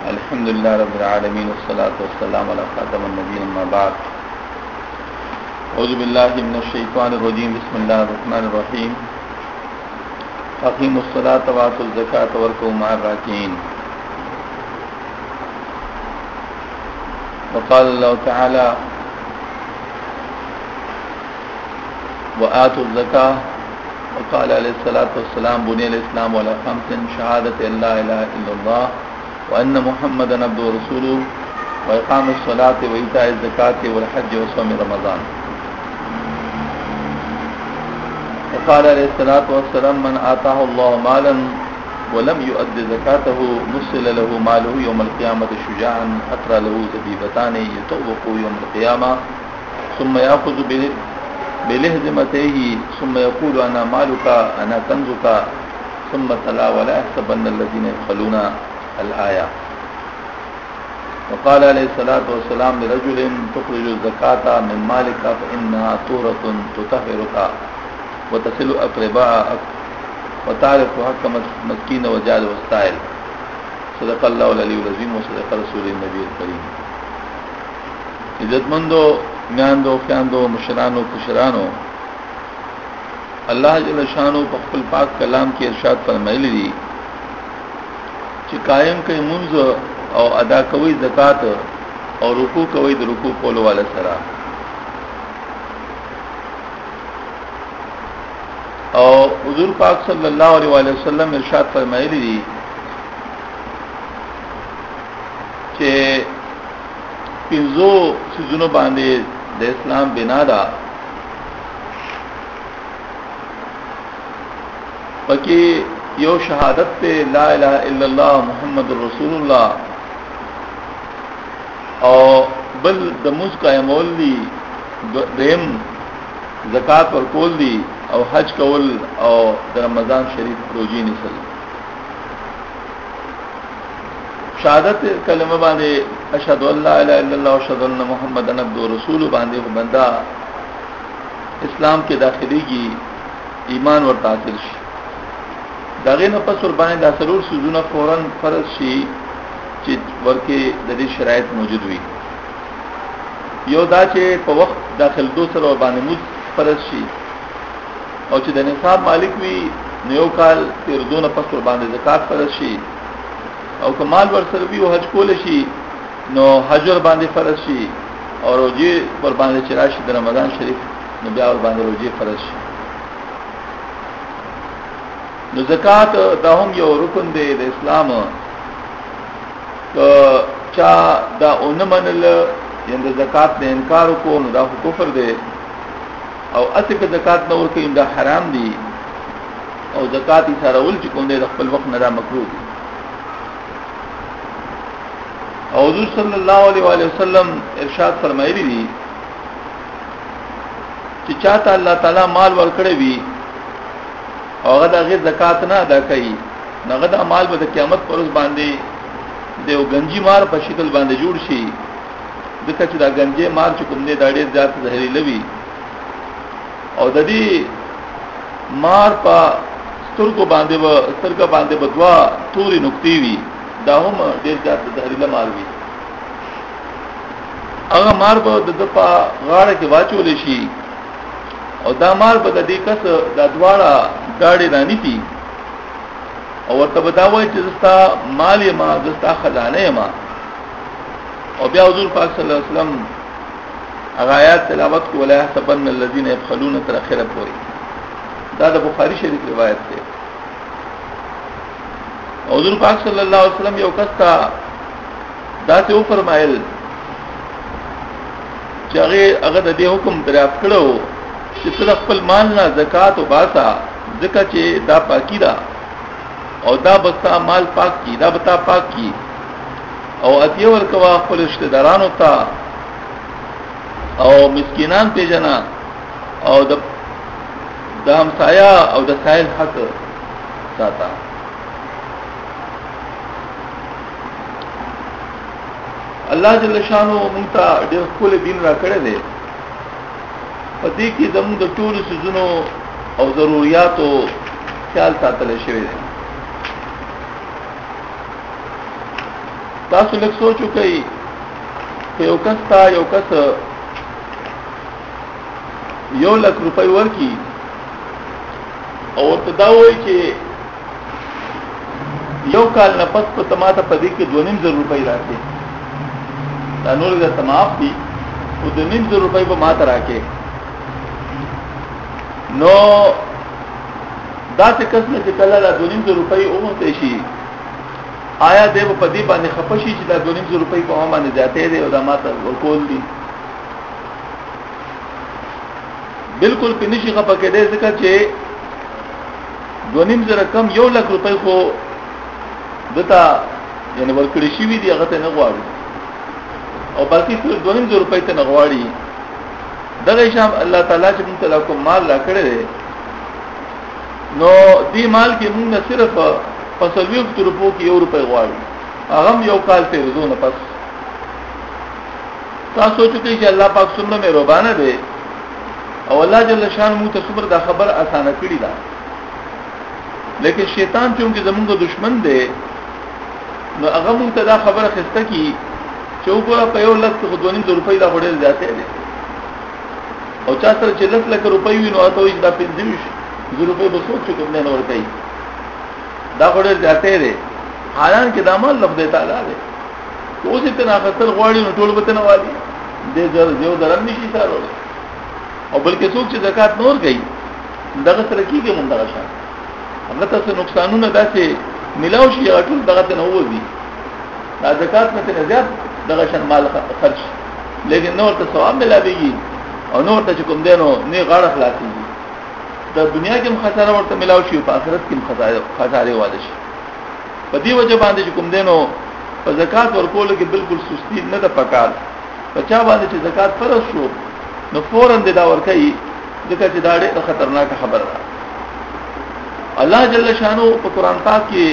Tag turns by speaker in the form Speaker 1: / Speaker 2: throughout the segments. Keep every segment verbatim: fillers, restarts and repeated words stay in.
Speaker 1: अल्हम्दुलिल्लाह रब्बिल आलमीन वस्सलातु वस्सलामु अला खातमिन नबिय्यीन अम्मा बाद औज़ु बिल्लाहि मिनश शैतानिर रजीम बिस्मिल्लाहिर रहमानिर रहीम अक़ीमुस सलाता व आतुज़ ज़काता वरकऊ मअर राकिईन वक़ाल अल्लाहु तआला व आतुज़ ज़का वक़ाल अलैहिस्सलातु वस्सलाम बुनियल इस्लामु अला ख़म्सिन शहादति अल्ला इलाहा इल्लल्लाह व अन्न मुहम्मदन अब्दुहु व रसूलुहु व इक़ामिस सलाति व ईताइज़ ज़काति वल हज्ज व सौमि रमज़ान। वक़ाल अलैहिस्सलातु वस्सलाम मन आताहु अल्लाहु मालन व लम युअद्दि ज़कातहु मुस्सिल लहु मालुहु यौमल क़ियामति शुजाअन अतरा लहु ज़बीबतानि यतवक़ु यौमल क़ियामा सुम्मा याख़ुज़ु बिलिहज़मतैहि सुम्मा यक़ूलु अना मालुका अना कंज़ुका सुम्मा तला वला यहसबन्न अल्लज़ीना यबख़लूना अल-आया। वक़ाल अलैहिस्सलातु वस्सलाम लिरजुलिन तुख़रिजु ज़काता मिन मालिका फ़इन्नहा तुहरतुन तुतहहिरुका व तसिलु अक़रबाअक व तारिफ़ु हक़्क़ मस्कीन व जाद वस्ताइल। सदक़ल्लाहुल अलीयुल अज़ीम व सदक़ रसूलुन नबीयुल करीम। इज्जतमंदो म्यांदो ख्यांदो मुशरानो खुशरानो अल्लाह जल्ल शानो पर ख़ुल पाक कलाम की इरशाद फरमाइली दी कि कायम कई मुंज और अदा कोई ज़कात और रुकू कोई रुकू कोलो वाला सरा और हुज़ूर पाक सल्लल्लाहु अलैहि वसल्लम इरशाद फरमाइली दी कि पिंजो सिजुनो बांधे द इस्लाम बिनादा बाकी यो शहादत पे ला इलाहा इल्लल्लाह मुहम्मदुर रसूलुल्लाह और बल दमुज का अमोल दी देम ज़कात और कोल दी और हज कौल और रमज़ान शरीफ रोजी निसल शहादत कलमा बांधे अशहदु अल्ला इलाहा इल्लल्लाह व अशहदु अन्न मुहम्मदन अब्दुहु व रसूलुहु बांधे वो बंदा इस्लाम के दाखिली की ईमान और तासिल शी दागे नफस और बाएं दासरूर सुजुना फौरन फर्ज शी चित वर्के ददी शराइत मौजूद हुई यो दाचे प वक्त दाखिल दो सर और बाने मुझ फर्ज शी और चिद निसाब मालिक भी नयो काल फिर दो नफस और बाने ज़कात फर्ज शी और कमाल वर्सर भी वो हज कोल शी नो हज और बांधे फर्ज शी और रोजे पर बांधे चिराशी द रमज़ान शरीफ नबिया और बांधे रोजे फर्ज शी न ज़कात दाहुम यो रुकन दे द इस्लाम चा दा उन मनल यंद ज़कात ने इनकार को न दा कुफर दे और अतिक ज़कात न और कहीं दा हराम दी और ज़कात ही सारा उल चिकों दे रखल वक्त नदा मकरूह दी। और हुज़ूर सल्लल्लाहु अलैहि वसल्लम इरशाद फरमाइली दी कि चाहता अल्लाह ताला माल वर करे भी और गदा गे ज़कात ना अदा कई न गदा माल बद क़यामत पर उस बांधे देव गंजी मार पर शिकल बांधे जुड़ शी दिक्कत दा गंजे मार चुकुम दे दाड़े जात जहरी लवी और ददी मार पा स्तर को बांधे व स्तर का बांधे बदवा तूरी नुक्ती हुई दाहुम देर जात जहरीला मार भी अगर मार ब दपा गाड़ के वाचो लेशी और दा मार ब दी कस दा द्वारा गाड़ी रानी थी और तब दावा जस्ता माल यमा जस्ता खजाने यमा और ब्या हुज़ूर पाक सल्लल्लाहु अलैहि वसल्लम आयात तिलावत को वला यहसबन्न अल्लज़ीना यबख़लून तरखिर पूरी दादा बुखारी शरीफ रिवायत से हुज़ूर पाक सल्लल्लाहु अलैहि वसल्लम यो कस्ता दाते वो फरमाइल चाहे अगर दे हुक्म दरियाफ्त करो कि तरफ पल मालना ज़कात व बासा ज़का चे दा पाकीदा और दा बस्ता माल पाक की दा बता पाक की और अतियवर कवा खपल रिश्तेदारान होता और मिस्किनान पे जना और द हमसाया और द साहिल हक साता। अल्लाह जल्ल शानो मुंता डेर खुल दिन रा करे दे पति की दम द टूल सुजुनो और जरूरियात ख्याल सातल शवे दे تاسو لږ سوچ وکړئ چې یو کس تا یو کس یو لک روپۍ ورکي او ورته دا وایي چې یو کال نه پس په تماته په دې کې دوه نیم زره روپۍ راکې دا نور د تماف دي او د نیم زره روپۍ به ماته راکې نو دا څه کس نه چې کله دا دوه نیم زره روپۍ اومته شي آیا دې په دې باندې خپشي چې دا دوه نیم زره روپۍ په ما باندې ځاتې دي او دا ماته ورکول دي بالکل په نشي خپه کېدې ځکه چې دوه نیم زره کم یو لک روپۍ خو دتا یعنی ورکړی شي وی دی هغه ته نه غواړي او باقي ټول دوه نیم زره روپۍ ته نه غواړي دغه شام الله تعالی چې موږ ته کوم مال را کړی دی نو دې مال کې موږ نه صرف په سلوي روپو کې یو روپۍ غواړي هغه یو کال ته رضونه پس تاسو سوچو چې الله پاک څومره مهربان دی او الله جل شان موږ ته څومره دا خبر اسانه کړی دا لیکن شیطان چونکه زمونږ دشمن دی نو هغه موږ ته دا خبره خسته کی چې وګوره په یو لک خو دوه نیم زره روپۍ دا وړل ځاتې دي او چا سره چې لک لک روپۍ وینو اته وي دا پنځه زره روپۍ به څوک کوم نه ور کوي دا وړل ځاتې دي حالان کې دا مال لفظ تعالی دی اوس ته نه خطر غواړي نو ټول به نه والی دې زر یو درم نشي سره او بلکې څوک چې زکات نور کوي دغه سره کیږي مونږ دغه شان هغه ته نقصانونه داسې ملاو شي هغه ټول دغه ته نه وځي دا زکات نه ته زیات دغه شان مال خرج لیکن نور ته ثواب ملاويږي او نور ته کوم دینو نه غاړه خلاصيږي د دنیا کې خساره ورته ملاو شي او په آخرت کې خساره خساره واده شي په دې وجه باندې کوم دینو په زکات ورکول کې بالکل سستی نه ده پکار په چا باندې چې زکات فرض شو نو فورن د دا ورکي ځکه چې دا ډېر خطرناک خبره ده الله جل شانو په قران پاک کې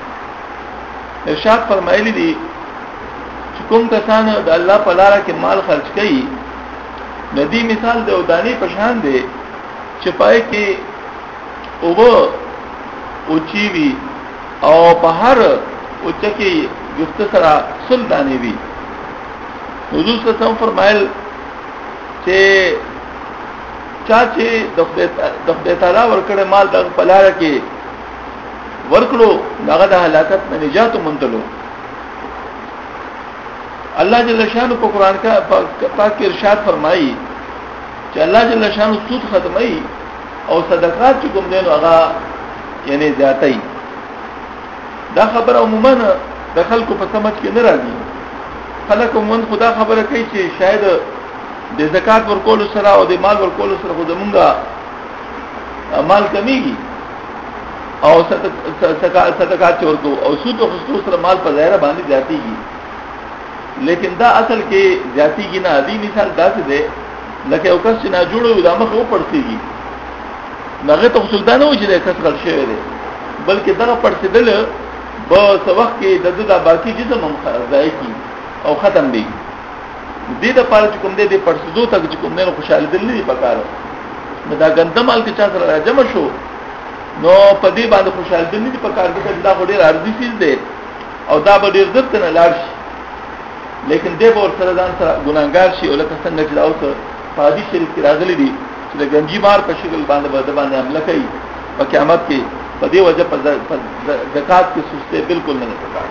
Speaker 1: ارشاد فرمایلی دي چې کوم کسان د الله په لار کې مال خرج کوي ندی مثال د ودانی پشان دی چې پای کې او او چیوي او بهر او چکی یفت سره سلطانی وی حضور صلی الله علیه وسلم فرمایل چې چا چې د خدای تعالی ورکړې مال د پلاره کې ورکړو هغه د هلاکت نه نجات مندلو الله جل شانو په قران کا پاک کې ارشاد فرمایي چې الله جل شانو سود ختمي او صدقات چې کوم دینو هغه یعنی زیاتای دا خبره عموما د خلکو په سمج کې نه راځي خلک عموما خدا خبره کوي چې شاید د زکات ورکول سره او د مال ورکول سره خو زمونږه مال کمیږي او صدقات ورکو او سود او خصوص سره مال په ظاهر باندې زیاتیږي لیکن دا اصل کې زیاتیږي نه دی مثال داسې ده لکه یو کس چې نه جوړو د مخ او پړسیږي هغه ته سلطان و چې د کس غل شوی دی بلکې دا پړسیدل به سوخ کې د دغه باقی جسم هم ځای کی او ختم دی دې د پاره چې کوم دې د پړسدو تک چې کوم نه خوشاله دل نه پکاره نو دا ګندمال کې چا سره راجم شو نو په دې باندې خوشاله دل نه پکاره چې دا ډېر ارزي چیز دی او دا به ډېر ضبط نه لاړ شي لیکن دې به ور سره ځان سره ګناګار شي او لکه څنګه چې اوس په حدیث شریف کې راغلي دي چې د ګنجي مار په شکل باندې باندې باندې حمله کوي په قیامت کې په دې وجه په زکات کې سسته بالکل نه پکاره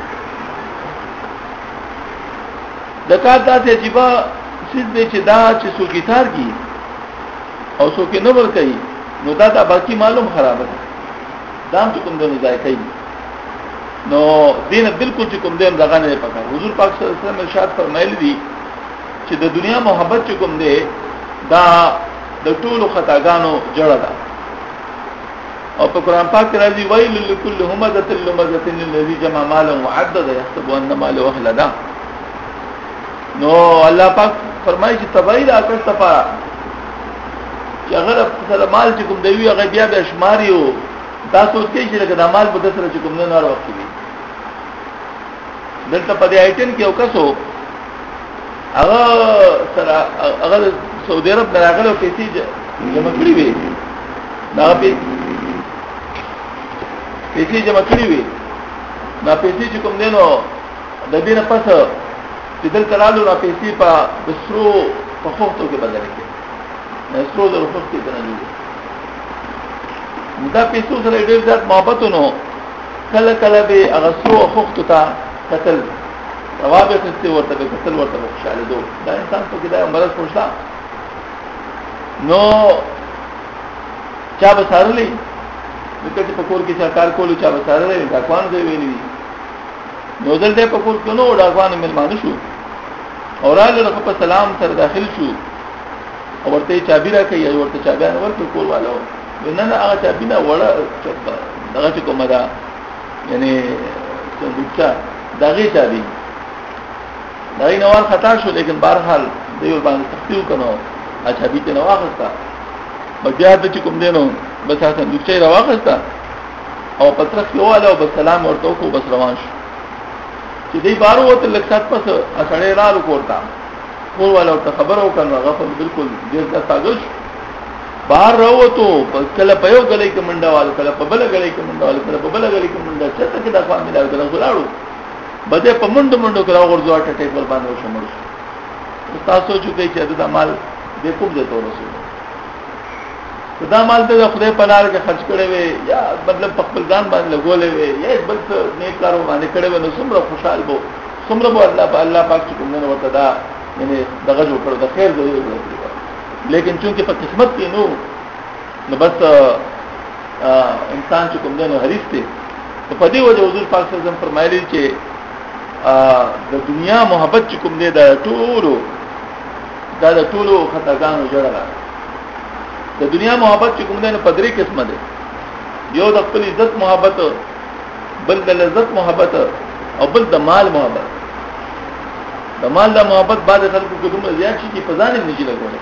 Speaker 1: زکات دا ته عجیب څه دې چې دا چې سوګیتار کی او څوک نه ور کوي نو دا دا باقی معلوم خراب ده دام چې کوم دنه ځای کوي نو دین بالکل چې کوم دین دغه نه پکار حضور پاک صلی الله علیه وسلم ارشاد فرمایلی دي چې د دنیا محبت چې کوم دی دا د ټولو خطاګانو جوړه ده او په قران پاک کې راځي ویل لكل همزه لمزه الذي جمع مالا وعدد يحسب ان ماله اخلدا نو الله پاک فرمایي چې تبعید اکر صفا چې اگر په مال چې کوم دی هغه بیا به شماريو دا سوچ کې چې لکه د مال په دسر چې کوم نه نار وخت وي دلته په دې آیتن کې یو کسو هغه سره هغه سعودي عرب نه راغلو پیسې جمع کړې وي دا پیسې جمع کړې وي دا پیسې چې کوم دینو د دې نه پس چې دل ترالو را پیسې په بسرو په خوختو کې بدل کې نه سرو د خوخت کې نه جوړي دا پیسو سره ډېر زیات محبتونو کله کله به هغه سرو خوختو ته قتل روابط څه ورته به قتل ورته خوشاله دو دا انسان په کې دا مرز خوشا نو چا به سارلې دغه په کور کې چې کار کولو چا به سارلې دا کوان دی ویلي نو دلته په کور کې نو دا کوان ملمانو شو اوراله په سلام سره داخل شو او ورته چابي را کوي ورته چابيان ورته کول والو نه نه هغه چابي نه وړه دغه چې کومه ده یعنی څنګه دغه چابي دغه نوال خطا شو لیکن بهرحال دیو باندې تختیو کنو اچھا دې نه واغستا بیا د چې کوم دینو بس تاسو د چي راوغستا او پترخ یو والا او سلام ورته کو بس روان شو چې دې بارو وته لکات پس اسړې رالو کوړتا کول والا ته خبر او کنه غفل بالکل ډیر کا تاګش بهر راوته کله په یو غلې کې منډه والو کله په بل غلې کې منډه والو کله په بل غلې کې منډه چې ته کې دا فامیل او غلاړو بده په منډه منډه کراو ورځو اټه ټیک ور باندې وشمړ تاسو چې کې چې دا مال دې کوم دې تو رسول دا مال ته خدای په لار کې خرج کړي وي یا مطلب په خپل ځان باندې لګولې وي یا بل څه نیک کارو باندې کړي وي نو څومره خوشاله بو څومره بو الله په الله پاک چې کوم نه ورته دا یعنی دغه جوړ کړو د خیر دی لیکن چونکه په قسمت کې نو نو بس انسان چې کوم نه حریص دی په دې وجه حضور پاک صلی الله علیه وسلم فرمایلی چې د دنیا محبت چې کوم دی دا ټولو دا د ټولو خطاګانو جوړه د دنیا محبت چې کوم دی په درې قسمه ده یو د خپل عزت محبت بل د لذت محبت او بل د مال محبت د مال د محبت بعد خلکو کې دومره زیات شي چې په ځان یې نشي لګولای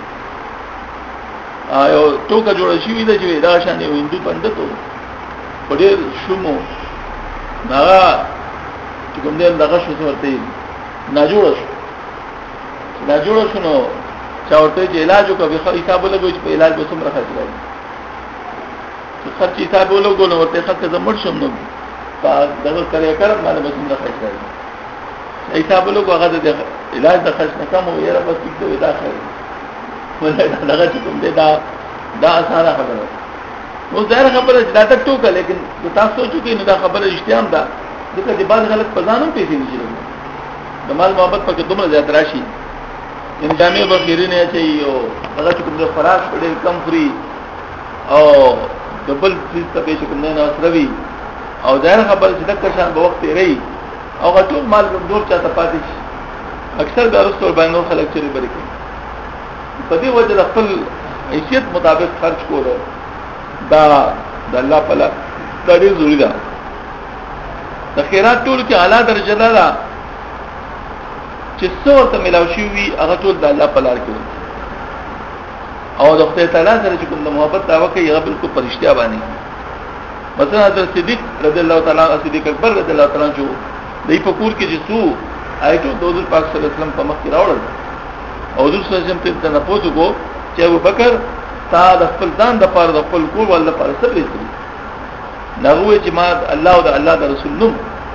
Speaker 1: آیو ټوکا جوړ شي وي چې دا شان یو هندو پندتو په ډېر شومو دا چې کوم دی دغه شو ورته نه جوړ شو نه جوړ شو نو چا ورته چې علاج وکړي خو حساب لګوي چې په علاج به څومره خرچ راځي چې خرچ حساب ولګو نو ورته خلک زمړ شوم نو دغه کړی کړم باندې به څومره خرچ راځي حساب لګو هغه د علاج د خرچ نه کم وي را بس کېږي دا خیر ولې دغه چې کوم دی دا دا اسانه خبره نو ظاهر خبره دا تک ټوکه لیکن تاسو سوچو کې نو دا خبره اشتیام ده ځکه چې بعض خلک په ځانو پیسې نشي لګول د مال محبت پکې دومره زیات راشي ان جامع بخیری نه چي او هغه کوم د فراش ډېر کم فري او ډبل فیس ته به کوم نه اسروي او ظاهر خبره چې دغه شان په وخت رہی او ټول مال دور چاته پاتې شي اکثر د رسول باندې خلک چری بری کوي په دې وجه د خپل حیثیت مطابق خرج کول دا د الله په لار دا ډېر ضروری ده د خیرات ټول کې اعلی درجه ده چې څور ته ملاوي شي وي هغه ټول د الله په لار کې او د خدای تعالی سره چې کوم د محبت دعوه کوي هغه بالکل پرشتیا باندې مثلا حضرت صدیق رضی الله تعالی عنہ صدیق اکبر رضی الله تعالی عنہ جو دای په کور کې چې سو آیتو د حضور پاک صلی الله علیه وسلم په مخ کې راوړل او حضور صلی الله علیه وسلم ته نه پوښتنه کو چې ابو بکر تا د خپل ځان د پاره د خپل کور ول لپاره څه لري نغوه چې ما الله او د الله د رسول نوم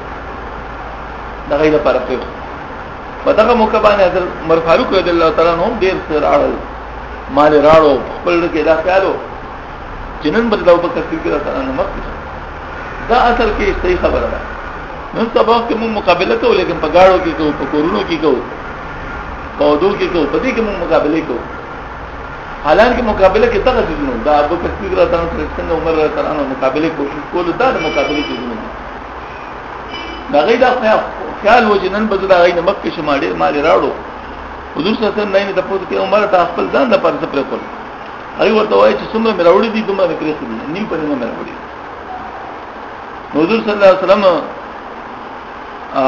Speaker 1: دغه لپاره په په دغه موقع باندې حضرت عمر فاروق رضی الله تعالی عنہ ډیر سر اړل مال راړو خپل کې دا خیالو جنن بدل ابو بکر صدیق رضی الله عنه دا اصل کې صحیح خبره ده نن سبا کې موږ مقابله کوو لیکن په گاړو کې کوو په کورونو کې کوو په ودو کې کوو په دې کې موږ مقابله کوو حالانکه مقابله کې دغه ځینو دا ابو بکر صدیق رضی الله عنه څنګه عمر رضی الله عنه مقابله کوشش کول دا د مقابله کې ځینو دا غي دا خیال و جنن بدل غي نه مکه شماله مال راړو حضور صلی الله علیه وسلم نه د پوت کې عمر ته خپل ځان د پرځ پر کول هغه ورته وایي چې څومره مراوړي دي دومره کړی دي نیم په نه مراوړي حضور صلی الله علیه وسلم ا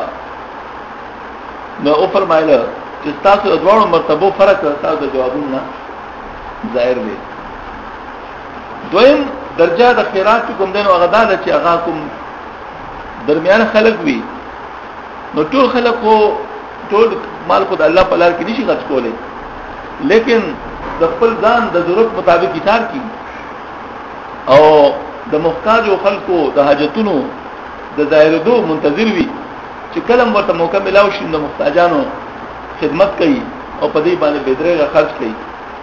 Speaker 1: نو او فرمایله چې تاسو د دوه مرتبو فرق تاسو د جوابونو ظاهر دی دویم درجه د خیرات کوم دنو غدا د چې هغه کوم درمیان خلق وي نو ټول خلق کو ټول مال خود الله په لار کې نشي خرج کولای لیکن د خپل ځان د ضرورت مطابق ایثار کی او د محتاج خلکو د حاجتونو د ظاهر دو منتظر وي چې کلم ورته موقع ملاو شي د محتاجانو خدمت کوي او په دې باندې بدرېغه خرج کوي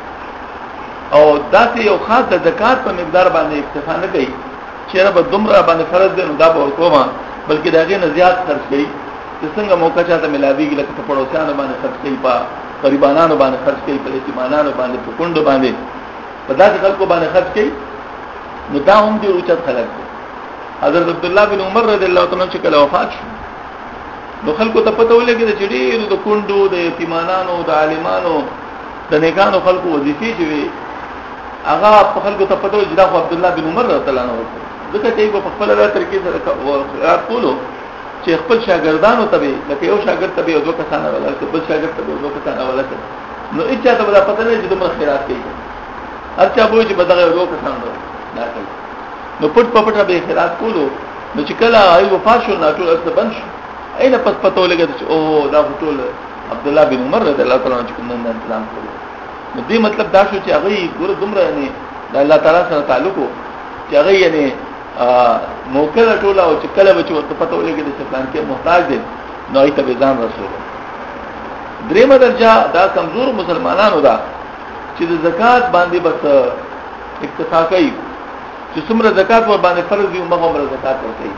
Speaker 1: او داسې یو خاص د زکات په مقدار باندې اکتفا نه کوي چې رب دومره باندې فرض دی نو دا به ورکوما بلکې داغه نه زیات خرج کوي چې څنګه موقع چاته ملاويږي لکه په پړوسیانو باندې خرج کوي په غریبانو باندې خرج کوي په یتیمانو باندې په کندو باندې په داسې خلکو باندې خرج کوي نو دا هم دي اوچت خلک دي حضرت عبد الله بن عمر رضی الله تعالی عنہ چې کله وفات شو نو خلکو ته پته ولګی چې ډېر د کندو د یتیمانو د عالمانو د نیکانو خلکو وظیفې چې وي هغه په خلکو ته پته ولګی دا عبد الله بن عمر رضی الله عنه ځکه چې په خپل طریقې سره راټولو چې خپل شاګردانو ته لکه یو شاګرد ته یو کسانه ولا بل شاګرد ته یو کسانه ولا نو اچا ته ولا پته نه چې دومره خیرات کوي اچھا به چې بدغه یو کسانه نه کوي نو پټ پټ به خیرات کولو نو چې کله ای وفات شو نه ټول څه بند شو اینه پس پته ولګی چې او دا ټول عبد الله بن عمر رضی الله تعالی عنہ کوم نن اسلام کړو نو دې مطلب دا شو چې هغه ګور دومره نه د الله تعالی سره تعلق چې هغه یې موکل ټوله او چې کله به چې ورته پته ولګي چې پلان کې محتاج دي نو ایت به ځان رسول درېمه درجه دا کمزور مسلمانانو دا چې د زکات باندې بس اکتفا کوي چې څومره زکات ور باندې فرض دي موږ هم زکات ورکړي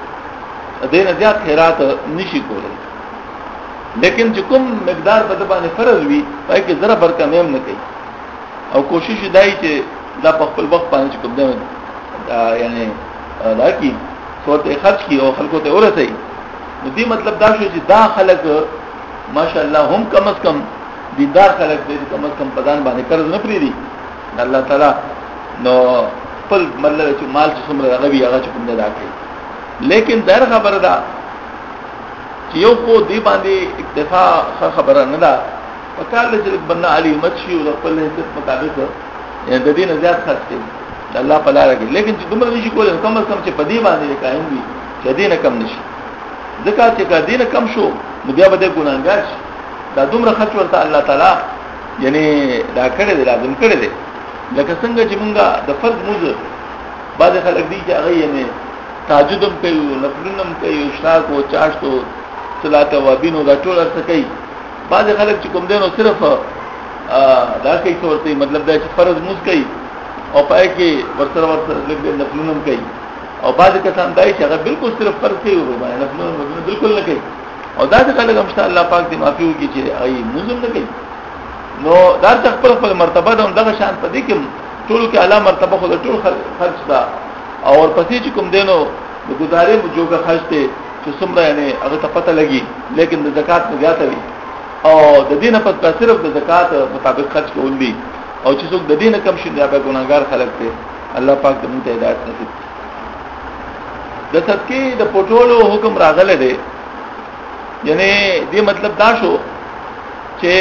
Speaker 1: دې نه زیات خیرات نشي کولای لیکن چې کوم مقدار په باندې فرض وي پای کې ذره بر کم هم نه کوي او کوشش دای چې دا په خپل وخت باندې کوم دی یعنی دا کی صورت خرج کی او خلکو ته ورسي نو دې مطلب دا شو چې دا خلک ماشاءالله هم کم از کم دیندار خلک دې کم از کم پدان باندې قرض نه پری دي الله تعالی نو خپل مله چې مال چې څومره غوي هغه چې کوم نه راکړي لیکن در خبره ده چې یو کو دی باندې اکتفا خبره نه ده وکاله چې بنه علي مچي او خپل حیثیت مطابق یعنی د دې نه زیات خرج کوي الله په لار کې لیکن چې دومره نشي کولای کم از کم چې په دې باندې قائم وي چې دې نه کم نشي ځکه چې کا دې نه کم شو نو بیا به ګناګار شي دا دومره خرج ورته الله تعالی یعنی دا کړی دی لازم کړی دی لکه څنګه چې مونږه د فرض موزه بعد خلک دي چې هغه یې تهجدم کوي نفلنم کوي اشراق او چاشتو صلات او بینو دا ټول څه کوي بعد خلک چې کوم دینو صرف دا کوي څه ورته مطلب دا چې فرض موز کوي او پای کې ورسره ورسره لږ نفلونم کوي او بعض کسان دای چې هغه بالکل صرف فرض کوي او باندې نفلونم بالکل نه کوي او دا څنګه لږ مشته الله پاک دې معافي وکړي چې ای مزم نه کوي نو دا خپل خپل مرتبه ده دغه شان په دې کې ټول کې اعلی مرتبه خو ټول خرج ده او ورپسې چې کوم دینو د گزارې جوګه خرج ته چې څومره یعنی هغه ته پته لګي لیکن د زکات نه زیاته وي او د دینه په صرف د زکات مطابق خرج کول دي او چې څوک د دینه کم شي دا به ګناګار خلک دي الله پاک دې موږ ته هدایت نصیب کړي د صدقې د پټولو حکم راغله دی یعنی دې مطلب دا شو چې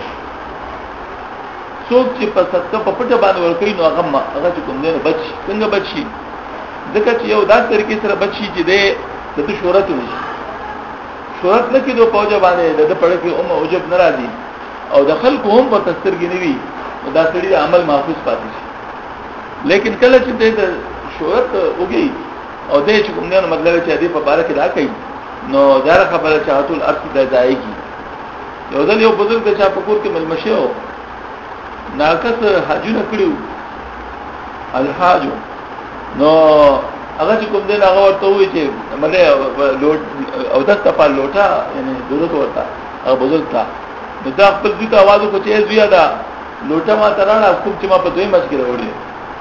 Speaker 1: څوک چې په صدقه په پټه باندې ورکوي نو هغه هغه کوم دی بچ څنګه بچي ځکه چې یو داس طریقې سره بچي چې دې د شهرت نشي شهرت نه کېدو په وجه باندې د پړ کې اومه وجب ناراضي او د خلکو هم په تسترګې نیوي دا سړي عمل محفوظ پاتې شي لیکن کله چې د شهرت وګي او دې چې کوم نه مطلب چې دې په باره کې دا کوي نو دا خبره چې اتل ارث د ځایږي یو ځل یو بزرګ چې په کور کې ملمشه و ناقص حجونه کړیو الحاج نو هغه چې کوم دین هغه ورته وی چې مله لوټ او دسته په لوټا یعنی ضرورت ورته هغه بزرګ تا نو دا خپل دې आवाज کو چې زیاده لوټه ما ترانا کوم چې ما په دوی مچ کې وروړي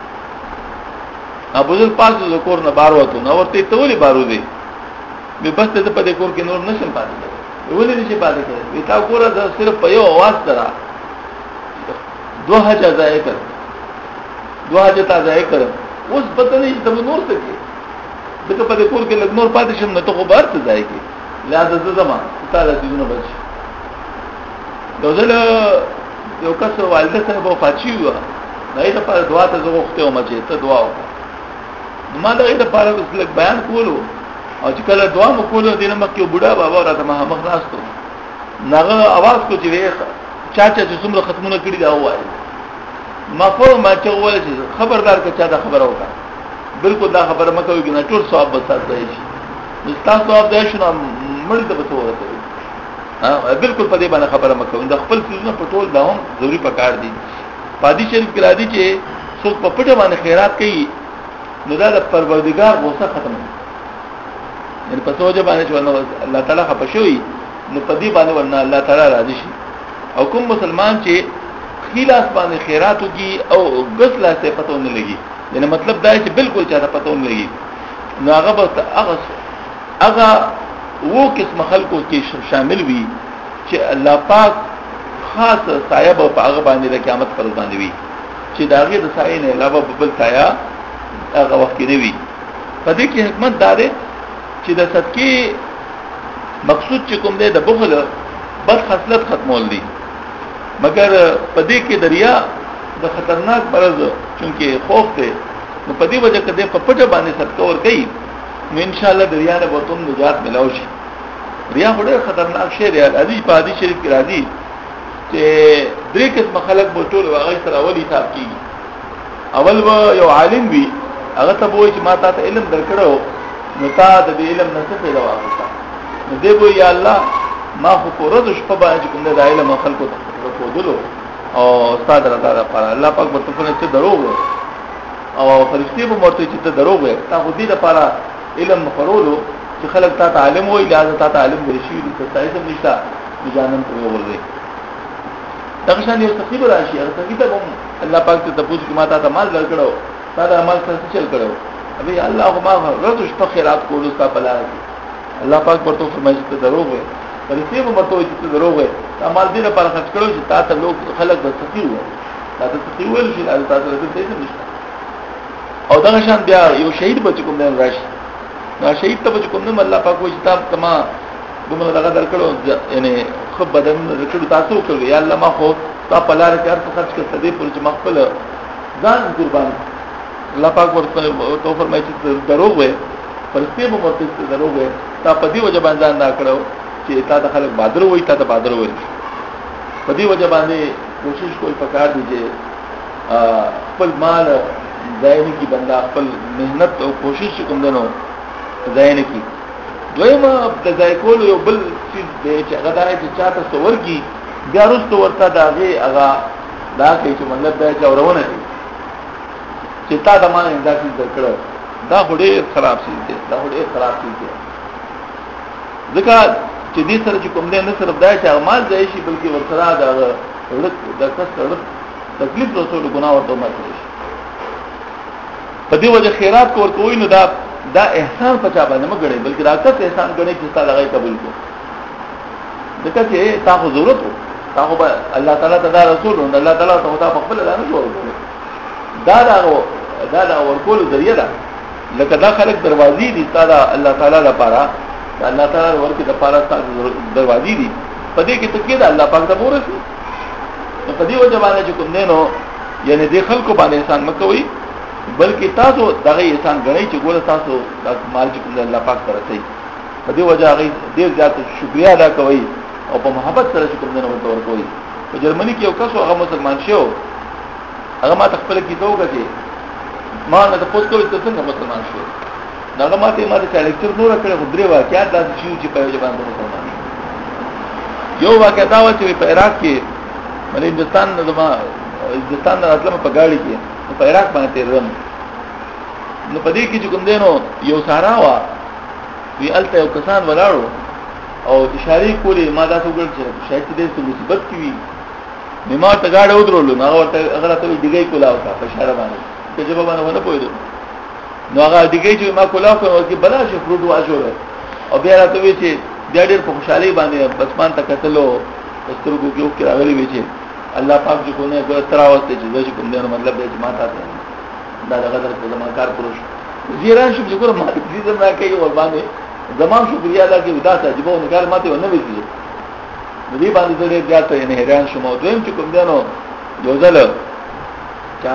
Speaker 1: ابو ذل پاس د کور نه بار وته نو ورته ته ولي بارو دي به بس ته په دې کور کې نور نشم پاتې ولې نشي پاتې کړي وی تا ګوره دا صرف په یو आवाज ترا دوه حاجه ځای کړ دوه حاجه تا ځای کړ اوس پته نه چې تم نور څه کې دغه په دې کور کې لږ نور پاتې شم نه ته خو بار ته ځای کې لہذا زما تعالی دې نه بچ دوزل یو کس والده سره په فاچی و نه دا په دعا ته زه وخته او مچې ته دعا وکړه ما دا د پاره لږ بیان کولو او چې کله دعا مو کولو دینه مکه بوډا بابا راته ما مخ راستو نغه आवाज کو چې ویخه چا چا چې څومره ختمونه کړی دا وایي ما فور ما چې وایي خبردار که چا دا خبره وکړه بالکل دا خبره مکه وي نه ټول ثواب به ساتي شي نو تاسو ثواب دی شنو مړ ته پته ورته ها بالکل په دې باندې خبره مکو د خپل فیزونه پټول داوم ضروری پکار دي پادي شریف کې را دي چې څوک په پټه باندې خیرات کوي نو دا د پروردگار غوسه ختم یعنی په توجه باندې چې الله تعالی خپشوي نو په دې باندې ورنه الله تعالی راضي شي او کوم مسلمان چې خلاص باندې خیراتو کی او غسلا سے پتو نه لګي یعنی مطلب دا چې بالکل چاته پتو نه لګي نو هغه به هغه هغه وو قسم خلقو کې شامل وي چې الله پاک خاص سایه په هغه باندې د قیامت پر باندې وي چې داغه د سایه نه علاوه بل سایه هغه وخت کې وي په دې کې حکمت دا ده چې د صدقې مقصود چې کوم دی د بخل بد خصلت ختمول دي مگر په دې کې دریا د خطرناک مرض چونکه خوف ته نو په دې وجه کې په پټه باندې صدقه ور کوي نو ان شاء الله دریا نه به تم نجات ملو شي ریا ډېر خطرناک شی دی حدیث په حدیث شریف کې راځي چې درې قسم خلک به ټول هغه سره اولی حساب کیږي اول و یو عالم وي هغه ته وایي چې ما ته علم درکړو نو تا د علم نه څه پیدا واغسته نو دی وایي یا الله ما خو پرد شپه باندې کوم د علم خلکو ته ورکوډلو او استاد رضا لپاره الله پاک ورته په څه دروغ او فرشتي به مرته چې ته دروغ وي تا خو دې لپاره علم مخرولو چې خلک تا تعلم وي لازم تا تعلم ورشي دي ته تاسو نشتا ځانم ته ورغلي دغه شان یو تقریبا راشي هغه تقریبا الله پاک ته تاسو کې ماته ته مال درکړو تا دا مال څه چل کړو ابي الله ما رضو شپه خیرات کولو تا بلا الله پاک ورته فرمایي چې دروغ وي فرشتي به مرته چې دروغ وي مال دې لپاره خرج کړو چې تا ته لوک خلک به سخي وي دا ته سخي ویل شي تاسو ته څه نشته او دغه شان بیا یو شهید بچ کوم نه راشي دا شهید ته بچ کوم نه الله پاک وایي تاسو تما دومره دغه درکړو یعنی خو بدن درکړو تاسو کړو یا الله ما خو تا په لار کې هر څه خرج کړ دې پر چې مخفل ځان قربان الله پاک ورته تو فرمایي چې دروغ وي فرشتي به ورته دروغ وي تا په دې وجه باندې نه کړو چې تا د خلک بادر وای تا ته بادر وای په دې وجه باندې کوشش کوئی پکار دیجئے خپل مال ضایع کی بندا خپل مهنت او کوشش کوم دنو ضایع نه کی دویمه د ضایع کول یو بل چیز دی چې هغه دا چې چاته څور کی بیا وروسته ورته داغه هغه دا کوي چې مطلب دا چې اورونه دي چې تا د مان اندازې درکړه دا ډېر خراب شي دی دا ډېر خراب شي دی ځکه چې دې سره چې کوم دې نه صرف دا چې اعمال ځای شي بلکې ورسره دا ورک د کسر تکلیف رسول ګناه ورته ماته شي په دې وجه خیرات کول کوی نو دا دا احسان پچا باندې مګړې بلکې راکت احسان غړي چې تعالی غي قبول کو دغه چې تاسو ضرورت تاسو به الله تعالی ته رسول او الله تعالی ته په خپل نه جوړ دا دا دا دا ورکول ذریعہ ده لکه دا خلک دروازې دي تعالی الله تعالی لپاره الله تعالی ورکه د پاره دروازې دي په دې کې تکي دا الله پاک ته ورسي په دې وجه باندې چې کوم دینو یعنی د خلکو باندې انسان مکوي بلکې تاسو دغه انسان غنئ چې ګوره تاسو د مال چې کوم الله پاک سره کوي په دې وجه هغه ډیر زیات شکریا ادا کوي او په محبت سره چې کوم دینو ورته ورکوي په جرمني کې یو کس هغه مسلمان شو هغه ما خپل کې دوه چې ما نه تاسو کولی چې څنګه مسلمان شو هغه ماته ماته چې لیکچر نور کړو درې واقعات داسې شو چې په یوه باندې مسلمان یو واقع دا و چې په عراق کې مله هندستان د ما هندستان راتلم په گاڑی کې په عراق باندې تیرم نو په دې کې چې کوم دینو یو سارا وا وی الته یو کسان ولاړو او اشاره کولې ما دا څنګه چې شاید دې څه مصیبت کی وي نیمه ته گاډه ودرولو نو هغه ته هغه ته دیګي کولا وکړه په اشاره باندې چې جواب باندې ونه پوهیدو نو هغه دیګي چې ما کولا کوم چې بلا شي فروټ واجوره او بیا راته وی چې ډېر په خوشحالي باندې بسمان ته کتلو سترګو کې وکړه راغلي وی چې الله پاک جو کو نه ګر تراوسته چې زه کوم دینه مطلب دې جماعت ته دا دغه درته زما کار پروش زیران شو چې ګور ما دې زما کوي ور باندې زمان شکریا ادا کوي دا ته جبو نګار ماته ونه ویږي دې باندې دې بیا ته نه حیران شوم او دویم چې کوم دینو یو ځل چا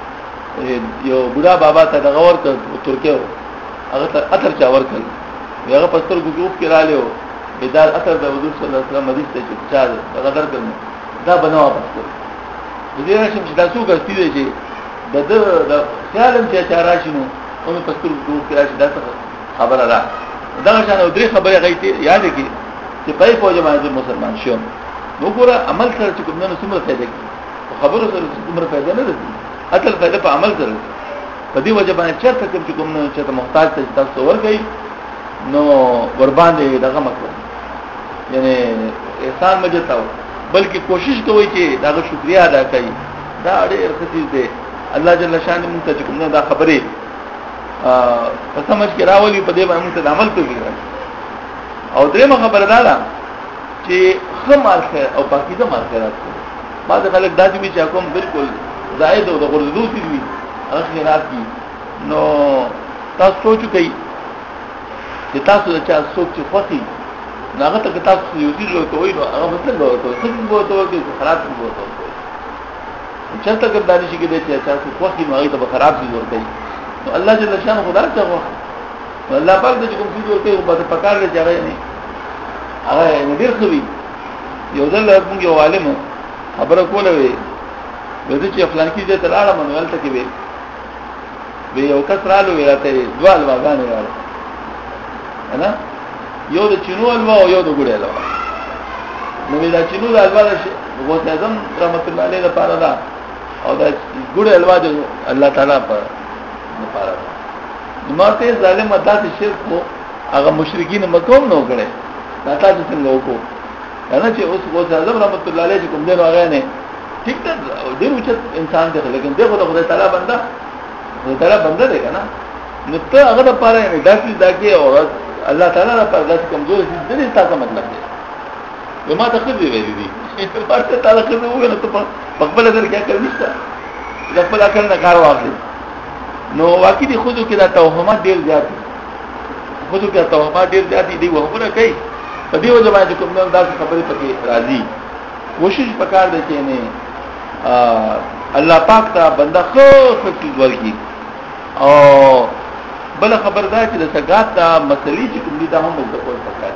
Speaker 1: یو بوډا بابا ته دغه ورته ترکیو هغه ته اثر چا ورکل هغه پستر ګوګوب کې را لیو بدار اثر د حضور صلی الله علیه وسلم حدیث ته چې چا دغه درکل دا بنو واپس کړ دې راشم چې تاسو ګرځې دي چې د د خیالم چې چا راشي نو او پستر ګوګوب کې راشي دا خبره ده دا شان او درې خبره غیته یاد کی چې پای فوج باندې مسلمان شوم نو ګوره عمل سره چې کوم نه څومره فائدہ کی خبرو سره څومره فائدہ نه لري اصل فائدہ په عمل سره په دې وجه باندې چې څه کوم چې کوم نه چې ته محتاج ته تاسو ورګي نو ور باندې دغه مکو یعنی احسان مجتاو بلکې کوشش کوي چې داغه شکریا ادا کړي دا ډېر ښه دی الله جل شانه مونږ ته کوم نه دا خبره په سمجھ کې راولي په دې باندې مونږ ته عمل کوي او درېمه خبره ده چې خمال خیر او پاکیزه مال خیرات کوي ما ته خلک داسې وی چې کوم بالکل زائد او د غرضو دي وي هغه خیرات دي نو تاسو سوچ کوئ چې تاسو د چا سوچ چې خوخي هغه ته تاسو یو څه جوړ کوئ نو هغه مطلب ورته څنګه وته کې خراب نه وته چې تاسو کوم دانش کې دي چې تاسو خوخي نو هغه ته خراب دي ورته نو الله جل شانه خدا ته خوخي الله پاک دې کوم څه ورته په پته پکار لري ځای نه هغه ندیر خوي یو ځل موږ یو عالم خبره کوله وي ودې چې فلان کې دې تلاړه منوال ته کې وي وی یو کس رالو وی راته دوال واغانې راځي انا یو د چینو الوا او یو د ګړې الوا نو دا چینو الوا د غوث اعظم رحمت الله علیه لپاره دا او دا ګړې الوا د الله تعالی په لپاره نو ماته ظالم ادا شرک کو هغه مشرکین مکوم نو کړي دا تاسو څنګه وکړو دا چې اوس غوث اعظم رحمت الله علیه کوم دین واغې نه ٹھیک ده ډیر اوچت انسان دی لیکن دغه خدای تعالی بنده خدای تعالی بنده دی کنه نو ته هغه د پاره نه داسې داګه او الله تعالی را پر داسې کمزور دي دې تاسو مطلب دی و ما ته خبرې ویلې دي په پاره تعالی خبرې وګنه ته په خپل در کې کار نشته د خپل کار نه کار واخلي نو واقعي دي خودو کې دا توهمات ډیر زیات دي خودو کې توهمات ډیر زیات دي وهونه کوي په دې وجه باندې کوم نه داسې خبرې پکې راځي کوشش وکړ دې چې نه الله پاک ته بنده خو خپل ورکی او بل خبردار چې د سګات ته مسلې چې کوم دي دا هم د کول پکار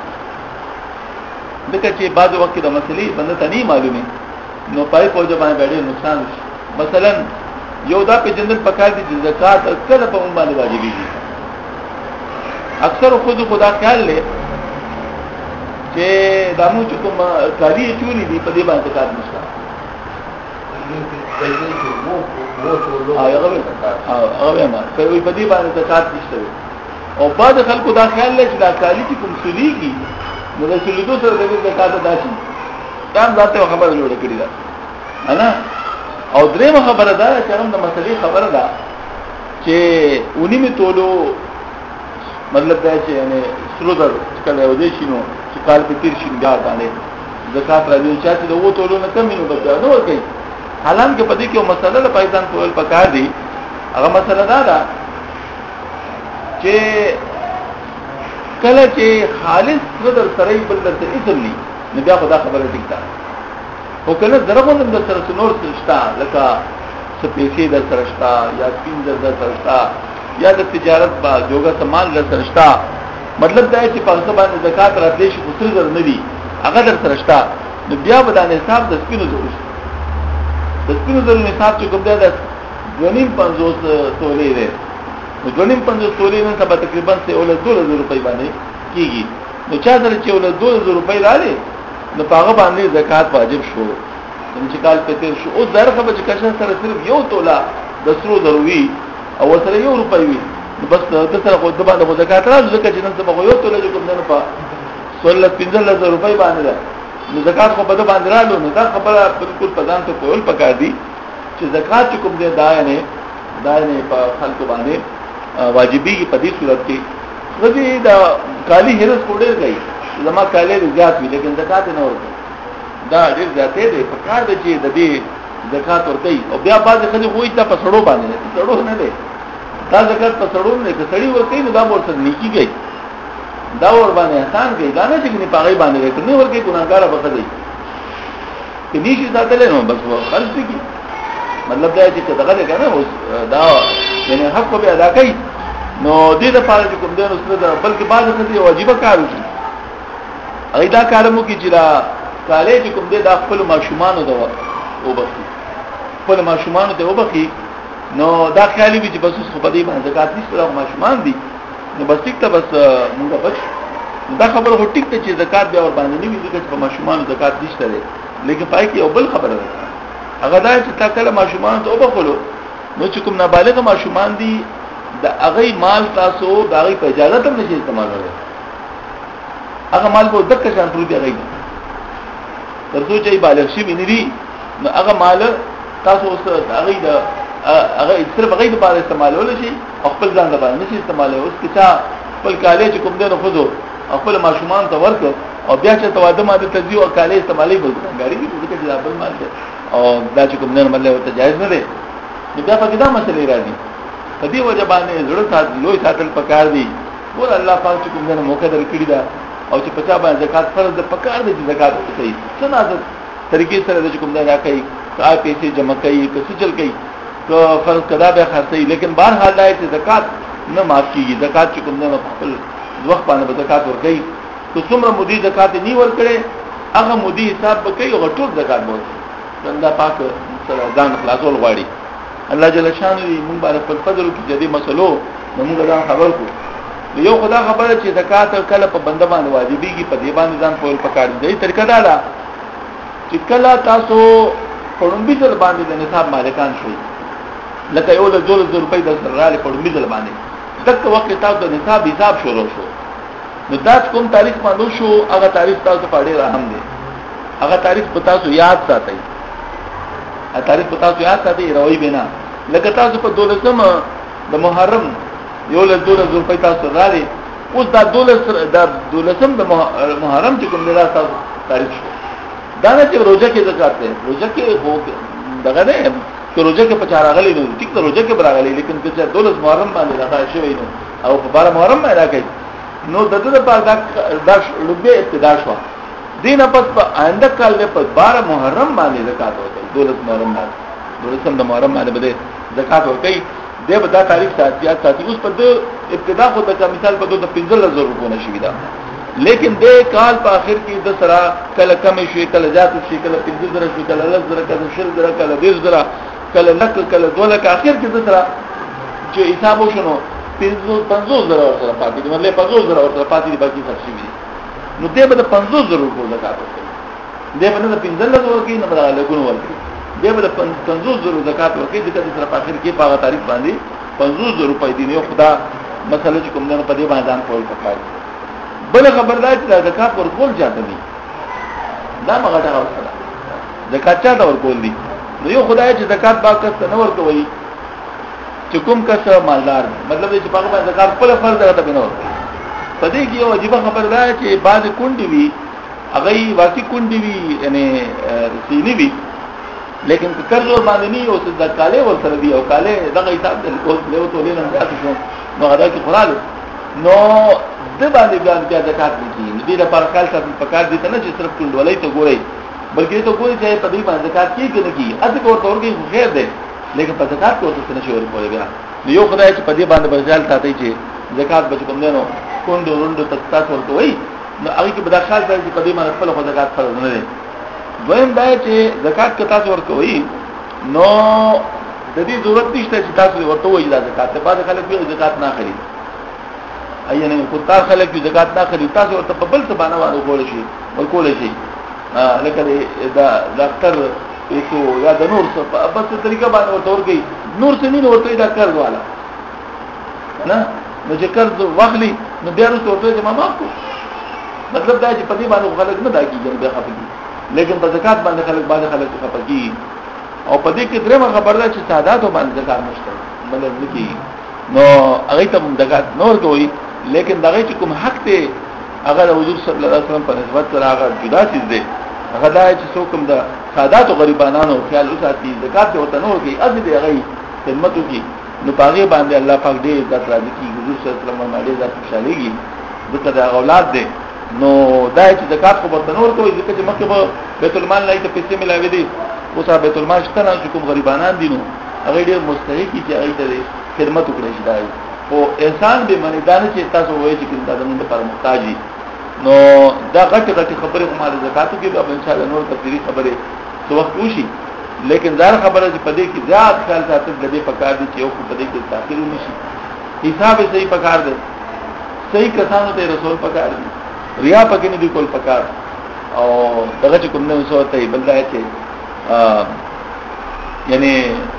Speaker 1: دي دغه چې بعض وخت د مسلې بنده ته نه معلومه نو پای په ځای باندې ډېر نقصان شي مثلا یو دا په جندل پکار دي چې زکات کله په مون باندې واجب دي اکثر خود خدا خیال لې چې دمو چې کوم کالی چوری دي په دې باندې زکات نشته هغه هغه ما کوي په دې باندې زکات نشته او بعد خلکو دا خیال لري چې دا کالی چې کوم سوليږي نو د سولېدو سره د زکات داشي دا ذاته خبره جوړه کړی ده انا او درېمه خبره ده چې هم د مسلې خبره ده چې ونی می تولو مطلب دا چې یعنی سرو در کله ودی شنو چې کال په تیر شین بیا باندې زکات راځي چې د وو تولو نه کم نه بدل نو ورګي حالانکه په دې کې یو مسله له پایدان کول پکار دي هغه مسله دا ده چې کله چې خالص در سره بل در اسم ني نو بیا خدا خبره ټیک ده او کله درغون د سره نور سرشتہ لکه سپېڅې د سرشتہ یا پینځه د سرشتہ یا د تجارت با جوګه سامان د سرشتہ مطلب دا چې په ځبان زکات راتلی شي خسر در نه دي هغه در سرشتہ نو بیا به د حساب د سپینو ضرورت د سپینو ضرورت حساب چې کوم دی د ونیم پنځوس تولې ده نو ونیم پنځوس تولې نه تبه تقریبا څه ول دوه زره روپۍ باندې کیږي نو چا سره چې ول دوه زره روپۍ راځي نو هغه باندې زکات واجب شو چې کال په تیر شو او درخه به کښه سره صرف یو تولا د سرو ضروري او سره یو روپۍ وي بس د سره خو د باندې زکات راځي ځکه چې نن څه یو تولا چې کوم نه په سولل پنځه زره روپۍ باندې ده نو زکات خو په د باندې راځو نو دا خبره بالکل پدان ته کول پکار دي چې زکات کوم دی دای نه دای نه په خلق باندې واجبي په دې صورت کې غوږی دا کالی هرڅ کوډه گئی زما کالی زیات وی لیکن زکات نه ورته دا ډیر زیاتې دی په کار دی چې د دې زکات ورته او بیا بعد خلک وایي ته په سړو باندې سړو نه دی دا زکات په سړو نه کې سړی ورته نو دا ورته نیکی گئی دا ور باندې احسان کوي دا نه چې نه پاغي باندې کوي ورته ګناګار به خدای کې نیکی ساتل نو بس خرج کی مطلب دا چې دغه نه کنه دا یعنی حق به ادا کوي نو دې د پاره چې کوم دی نو سره بلکې بعض خدای واجب کار وکړي ایدا کارمو کې چې دا کالج کوم دی د خپل ماشومان او او بخي خپل ماشومان ته وبخي نو دا خیالي وي چې بس خو په دې باندې زکات نشته او ماشومان دي نو بس ټیک ته بس موږ بچ دا خبره هو ټیک ته چې زکات بیا ور باندې نیوي ځکه په ماشومان زکات نشته لري لیکن پای کې یو بل خبره ده هغه دا چې تا کله ماشومان ته وبخلو نو چې کوم نابالغ ماشومان دي د هغه مال تاسو د هغه په اجازه هم نشي استعمالوي هغه مال به دک شان پروت دی ترڅو چې بالغ شي بنري نو هغه مال تاسو اوس هغه د هغه صرف هغه په اړه استعمالول شي خپل ځان لپاره نشي استعمالوي اوس کچا خپل کالج کوم دنه خذو خپل ماشومان ته ورک او بیا چې تواده ماده تزيو او کالج استعمالي بل غاړي دي چې دا بل مال دی او دا چې کوم دنه مله ته جایز نه دی نو بیا په دا مسلې راځي په دې وجه باندې زړه ساتل لوی ساتل پکار دي ول الله پاک چې کوم دنه موقع درکړي دا او چې پچا باندې زکات فرض د پکار دي چې زکات کوي څنګه طریقې سره د کوم دنه راکړي کا پیسې جمع کوي کڅ چل کوي تو فرض کدا به خاصي لیکن بهر حال دی چې زکات نه معاف کیږي زکات چې کوم دنه خپل وخت باندې زکات ورکړي تو څومره مودي زکات نه ورکړي هغه مودي حساب وکړي او ټول زکات ورکړي بندا پاک سره ځان خلاصول غواړي الله جل شانه موږ باندې په فضل کې جدي مسلو موږ دا خبر کو یو خدا خبره چې زکات کله په بنده باندې واجبېږي په دې باندې ځان په پکار دی طریقه دا ده چې کله تاسو پړمبي ځل باندې د نصاب مالکان شوي لکه یو د زول زول روپۍ د سره پړمبي ځل باندې دغه وخت تاسو د نصاب حساب شروع شو نو دا کوم تاریخ باندې شو هغه تاریخ تاسو په ډیر اهم دی هغه تاریخ په تاسو یاد ساتئ ا تاریخ په تاسو یاد ساتئ روي بنا لکه تاسو په دولسم د محرم یو له دولس روپۍ تاسو راځي اوس دا دولس د دولسم د محرم چې کوم دی تاسو تاریخ شو دا نه چې روزه کې زکات ده روزه کې هو دغه نه چې روزه کې پچا راغلي نو ټیک روزه کې براغلي لیکن چې دولس محرم باندې راځي شوی نو او په بار محرم باندې راځي نو د دې په دا د لوبه ابتدا شو دینه پس په آینده کال په بار محرم باندې زکات ورکړي دولس محرم باندې دولسم د محرم باندې بده زکات ورکړي دغه دا تاریخ ساتي ساتي اوس په ابتدا خو د مثال په د پنځه لزر روپونه شي دا لیکن د کال په اخر کې د سره کله کم شي کله زیات شي کله پنځه زره شي کله لس زره کله شل زره کله ډیر زره کله لک کله دوله کې اخر کې د سره چې حساب وشنو پنځه زره ورته پاتې دي مطلب پنځه زره ورته پاتې دي باقي څه شي نو دې به د پنځه زره روپو زکات ورکړي دې به نه پنځه لزر ورکړي نه بل لګون ورکړي دې به د پنځه زره زکات ورکړي د دې سره په اخر کې په تاریخ باندې پنځه زره روپۍ دي نو خدا مسله چې کوم نه په دې باندې ځان کول پکاري بل خبردار چې زکات ورکول چاته دي دا مغه راوړل زکات چاته ورکول دي نو یو خدای چې زکات باکس نه ورکوي چې کوم کس مالدار مطلب چې په هغه زکات خپل فرض ده ته نه ورکوي په دې کې یو عجیب خبردار چې بعض کونډي وي هغه واقعي کونډي وي یعنی سینې وي لیکن قرض ور باندې نه او زکاله ور سره دی او کاله دغه حساب د له ټولې نه زیات شو نو هغه کې خلاله نو د باندې بیان کې زکات نه کیږي دې لپاره خال څه پکار دي نه چې صرف ټولولای ته ګوري بلکې ته ګوري چې په دې باندې زکات کیږي نه کیږي اته کو تور کې خیر ده لیکن په زکات کو څه نشي ورکول بیا یو خدای چې په دې باندې بځال ساتي چې زکات بچ کوم نه کوندو روندو تکات ورکوي نو هغه کې بداخال ځای چې په دې باندې خپل خو زکات فرض نه دي دویم دا چې زکات که تاسو ورکوي نو د دې ضرورت نشته چې تاسو ورته وایي دا زکات په بعض خلک یې زکات نه اخلي اينه کو تاسو خلک یې زکات نه اخلي تاسو ورته په بل څه باندې ورکول شي ورکول شي لکه دا ډاکټر ایسو یا د نور څه په بس طریقه باندې ورته ورګي نور څه نه ورته دا قرض والا نه نو چې قرض واخلي نو بیا ورته ورته ما معاف کو مطلب دا چې په دې باندې خلک نه دا کیږي به خپګي لیکن په زکات باندې خلک باندې خلک خپګي او په دې کې درېمه خبر ده چې سادات باندې زکات نشته مطلب نکي نو هغه ته زکات نور کوي لیکن دغه چې کوم حق ته هغه حضور صلی الله علیه وسلم په نسبت سره هغه جدا چیز دی هغه دا چې څوک د سادات او غریبانو خیال وساتي زکات ورته نور کوي اځ دې هغه خدمت کوي نو پاغي باندې الله پاک دې عزت راځي کی حضور صلی الله علیه وسلم باندې عزت خوشاليږي دغه د اولاد دې نو دا چې زکات خو ورته نور کوي ځکه چې مخکې به بیت المال نه ته پیسې ملاوي دي اوس بیت المال شته نه کوم غریبانان دي نو هغه ډېر مستحق دي چې هغه ته خدمت وکړي شي دا او احسان به منی دانه چې تاسو وایي چې دا زموږ لپاره محتاج دي نو دا غټ غټ خبره کومه زکاتو کې به ان شاء الله نور تفصیلی خبره څو وخت وشي لیکن ځان خبره چې پدې کې زیات خیال ساتل د دې پکار دي چې یو په دې کې تاخير ونشي حساب یې صحیح پکار دی صحیح کسانو ته رسول پکار دي ریا پکې نه دی کول پکار او دغه چې کوم نه وسوته بل دا چې یعنی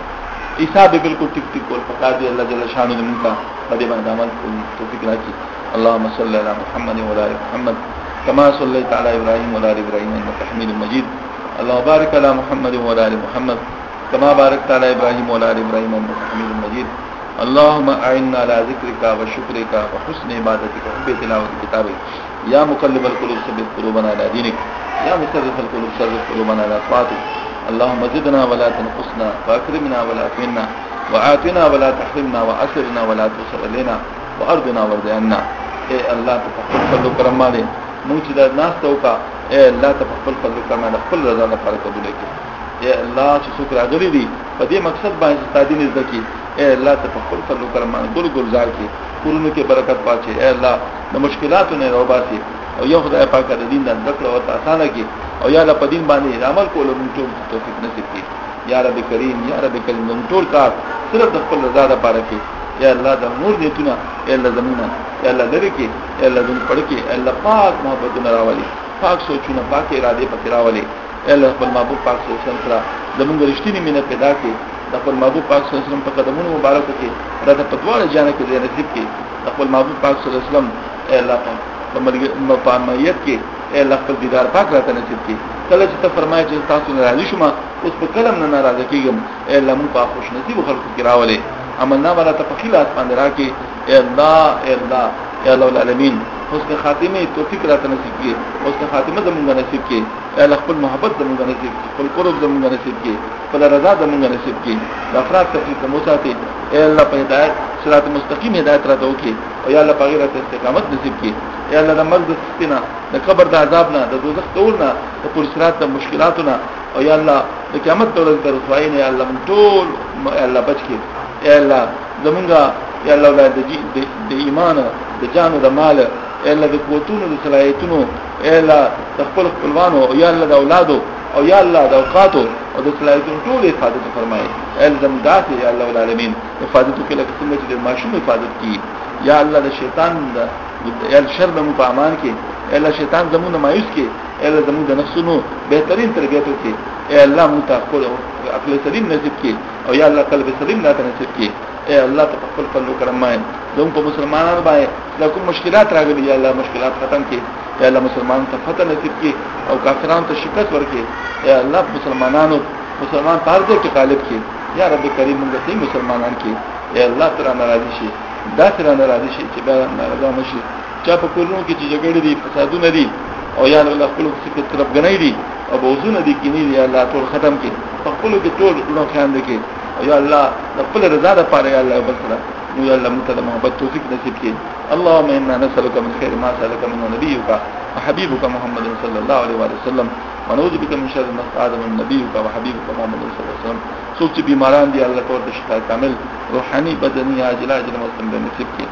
Speaker 1: حساب بالکل ټیک ټیک کول پکار دی الله جل شانه دې مونږه په دې باندې عمل توفیق راکړي اللهم صل على محمد وعلى ال محمد كما صليت على ابراهيم وعلى ال ابراهيم انك حميد مجيد اللهم بارك على محمد وعلى ال محمد كما باركت على ابراهيم وعلى ال ابراهيم انك حميد مجيد اللهم اعنا على ذكرك وشكرك وحسن عبادتك وحب تلاوه كتابك يا مقلب القلوب ثبت قلوبنا على دينك يا مصرف القلوب صرف قلوبنا على طاعتك اللهم زدنا ولا تنقصنا واكرمنا ولا تهنا وآتنا ولا تحرمنا وأسرنا ولا تسر علينا وأرضنا وارض عنا اے الله تفضل فضل کرم باندې موږ چې دا ناس توکا اے الله تفضل فضل کرم باندې خپل رضا لپاره قبول کړي اے الله چې شکر اغلی دي په دې مقصد باندې ستادي نږدې کی اے الله تفضل فضل کرم باندې ګل ګلزار کی کورونو کې برکت واچي اے الله د مشکلاتو نه روباسي او یو خدای پاک د دین د ذکر او آسانه کی او یا الله په دین باندې عمل کول موږ ټول توفیق نصیب کړي یا رب کریم یا رب کریم موږ ټول کار صرف د خپل رضا لپاره کې یا الله د نور نیتونه یا الله زمونه یا الله لری کې یا الله زمون پړ کې الله پاک محبتونه راولي پاک سوچونه پاک اراده پکې راولي یا الله خپل محبوب پاک صلی الله علیه وسلم سره زمونږ رښتینی مینه پیدا کړي د خپل محبوب پاک صلی الله علیه وسلم په قدمونو مبارک کې راته په دواړه جانه کې دې نصیب کړي د خپل محبوب پاک صلی الله علیه وسلم یا الله په مپامیت کې اے الله خپل دیدار پاک راته نصیب کړي کله چې ته فرمایې چې تاسو نه راضي شوم اوس په کلم نه ناراضه کیږم اے الله موږ په خوش نصیب خلکو کې راولې عملنا ولا تفخیلات باندې راکې اے الله اے الله اے الله العالمین حسن خاتمه توفیق راته نصیب کړي حسن خاتمه زموږ نصیب کړي اے الله خپل محبت زموږ نصیب کړي خپل قرب زموږ نصیب کړي خپل رضا زموږ نصیب کړي افراد تفریق موساته اے الله په هدایت صراط مستقیم هدایت راته وکړي او یا الله په غیرت استقامت نصیب کړي یا الله د مرګ د سختینا د قبر د عذاب نه د دوزخ تورنا د پولیس رات د مشکلاتنا او یا الله د قیامت د ورځې د رسوایی نه یا الله من ټول یا الله بچ کړي یا الله زمونږه یا الله ولادت د ایمان د جان او د مال یا الله د قوتونو د صلاحیتونو یا الله د خپل خپلوانو او یا الله د اولادو او یا الله د اوقاتو او د صلاحیتونو ټول حفاظت فرمایي الزم ذات یا الله العالمین حفاظت وکړي لکه څنګه چې د ماشوم حفاظت کی یا الله د شیطان د یا شر د مقامان کې یا الله شیطان زمونه مایوس کې یا الله زمونه د نفسونو بهترین تربیت وکړي یا الله متعقل عقل سلیم نصیب کړي او یا الله قلب سلیم لا نصیب کړي اے الله تفضل فضل کرم ماین زموږ په مسلمانانو باندې د کوم مشکلات راغلي یا الله مشکلات ختم کړي یا الله مسلمانانو ته فتح نصیب کړي او کافرانو ته شکست ورکړي یا الله مسلمانانو مسلمان پارځه کې غالب کړي یا رب کریم موږ ته مسلمانان کړي یا الله تعالی ناراضي شي دا سره ناراضي شي چې به ناراضه نشي چا په کورونو کې چې جګړې دي فسادونه دي او یا الله خپل څخه طرف غنۍ دي او بوزونه دي کینی دي یا الله ټول ختم کړي په خپل کې ټول ډونو خیال دي او یا الله خپل رضا لپاره یا الله بسره نو یا الله متعال محبت توفیق نصیب کړي اللهم انا نسالك من خير ما سالك منه نبيك وحبيبك محمد صلى الله عليه وسلم ونعوذ بك من شر ما استعاذ من نبيك وحبيبك محمد صلى الله عليه وسلم څوک چې بیماران دي الله تعالی د شفا کامل روحاني بدني عاجله عاجله مستم نصیب کړي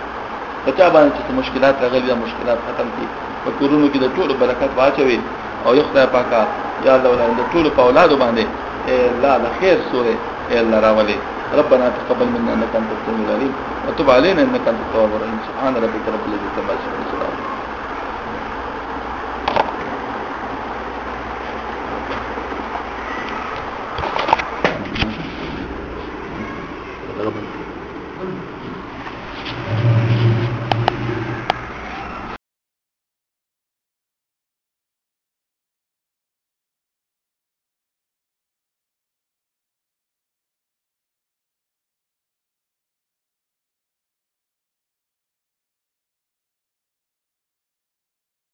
Speaker 1: پچا باندې چې مشکلات راغلي مشکلات ختم کړي په کورونو کې د ټولو برکت واچوي او یو خدای پاکا یا الله ولر د ټولو په اولاد باندې لا د خیر سورې الله راولي ربنا تقبل منا انك انت السميع العليم وتب علينا انك انت التواب الرحيم سبحان ربك رب العزه عما يصفون